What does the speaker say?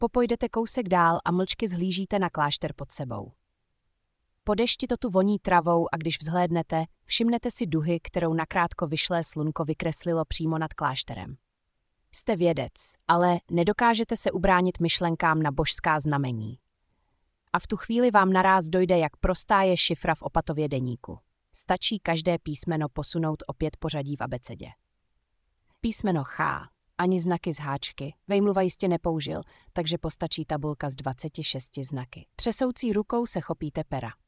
Popojdete kousek dál a mlčky zhlížíte na klášter pod sebou. Po dešti to tu voní travou a když vzhlédnete, všimnete si duhy, kterou nakrátko vyšlé slunko vykreslilo přímo nad klášterem. Jste vědec, ale nedokážete se ubránit myšlenkám na božská znamení. A v tu chvíli vám naráz dojde, jak prostá je šifra v Opatově deníku. Stačí každé písmeno posunout o 5 pořadí v abecedě. Písmeno Ch, ani znaky z háčky, Vejmluva jistě nepoužil, takže postačí tabulka s 26 znaky. Třesoucí rukou se chopíte pera.